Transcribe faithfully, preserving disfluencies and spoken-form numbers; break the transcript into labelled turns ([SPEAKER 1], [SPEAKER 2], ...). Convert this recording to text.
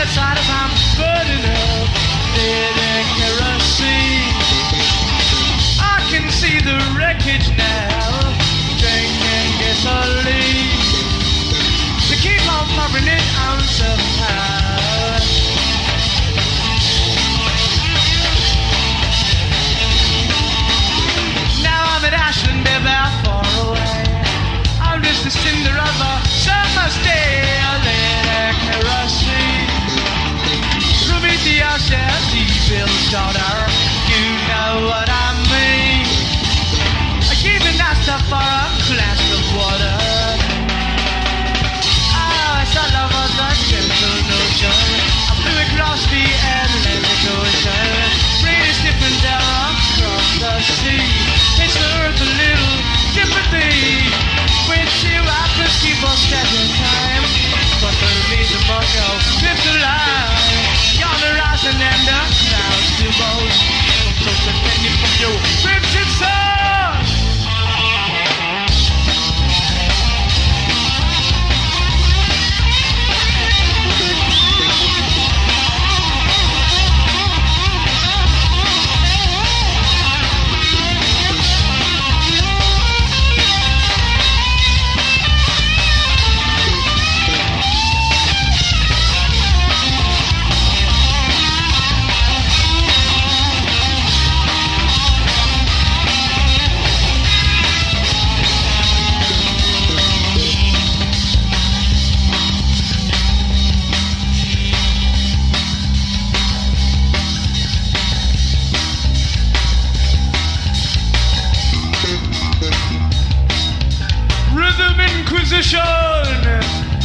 [SPEAKER 1] outside as I'm burning up, lit kerosene. I can see the wreckage now, drinking gasoline. To keep on pumping it ounce of power. Now I'm at Ashland, about far away. I'm just a cinder of a summer's day. I lit kerosene. Prometheus, Bill's daughter, you know what I mean. I gave the master for a glass of water. Oh, I thought love was a simple notion. I flew across the Atlantic Ocean, British different down across the sea. It's worth a little sympathy. When she rappers keep on stepping time, but for me the bucko lives the line. Yonder rising and the clouds do both. So depending from your crimson sun. Rhythm Inquisition!